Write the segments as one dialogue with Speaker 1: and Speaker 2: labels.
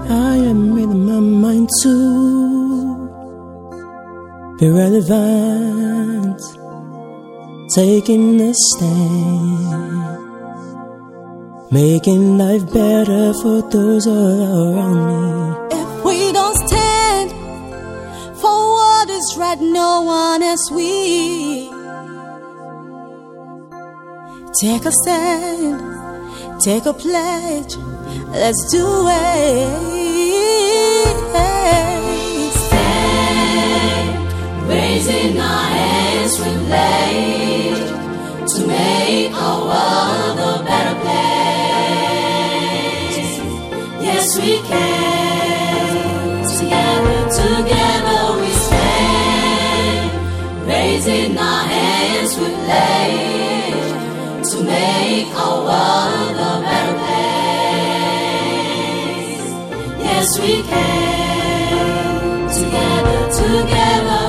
Speaker 1: I am in my mind to be relevant, taking a stand, making life better for those around me.
Speaker 2: If we don't stand for what is right, no one else will. Take a stand, take a pledge, let's do it.
Speaker 3: Stand, raising our hands with pledge to make our world a better place. Yes, we can. Together we stand, raising our hands with pledge to make our world a better place. Yes, we can. Together.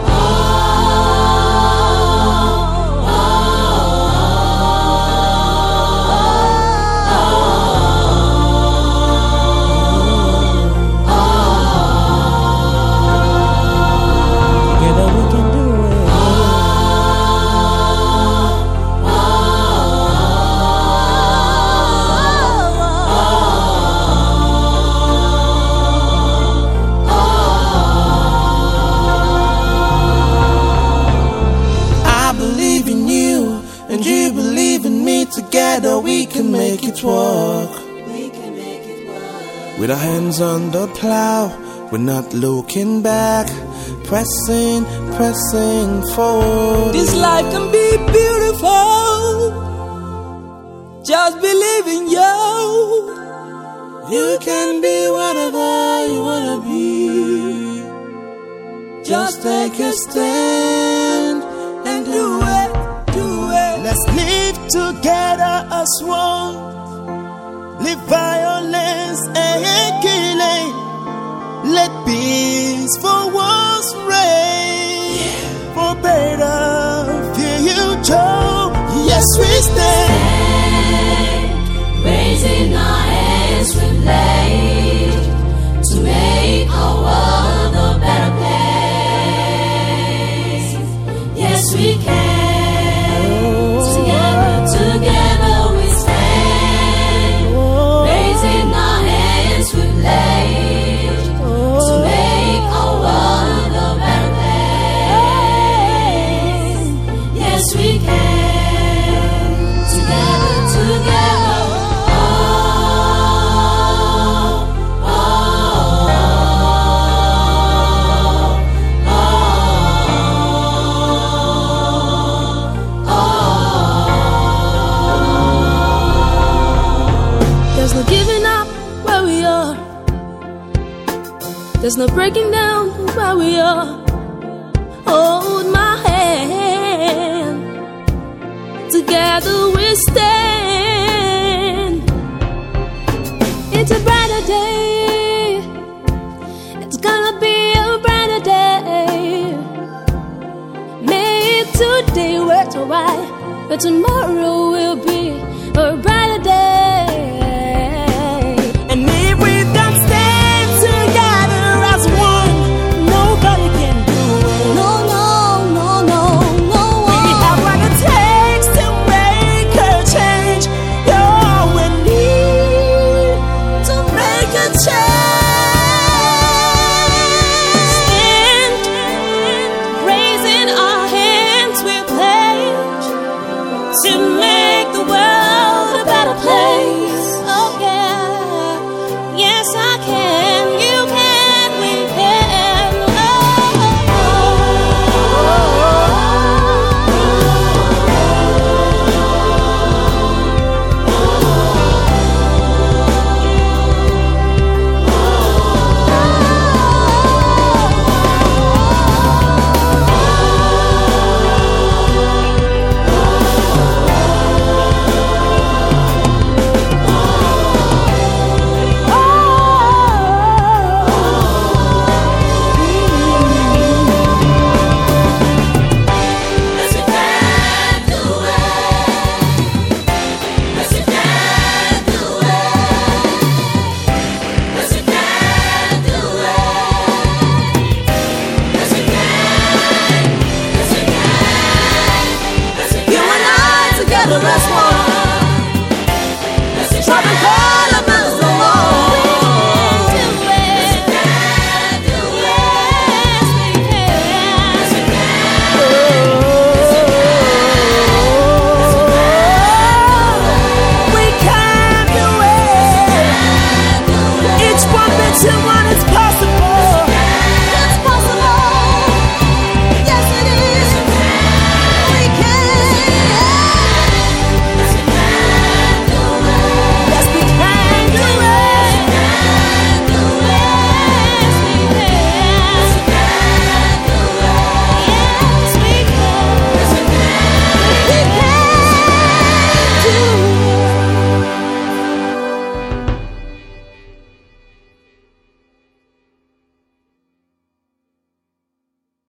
Speaker 1: Together we can make it work. With our hands on the plow, we're not looking back, pressing forward.
Speaker 4: This life can be beautiful. Just believe in you.
Speaker 1: You can be whatever you wanna be. Just take a stand and do it. Let's live together as one. Leave violence and killing. Let peace for once reign. For better future. Yes, we
Speaker 3: stand, raising our hands with pledge to make our world a better place. Yes, we can. Together we stand, raising our hands with pledge to make our world a better place. Yes, we can. Together.
Speaker 2: There's no giving up where we are. There's no breaking down where we are. Hold my hand. Together we stand. It's a brighter day. It's gonna be a brighter day. Make today worth a while, but tomorrow will be a brighter day.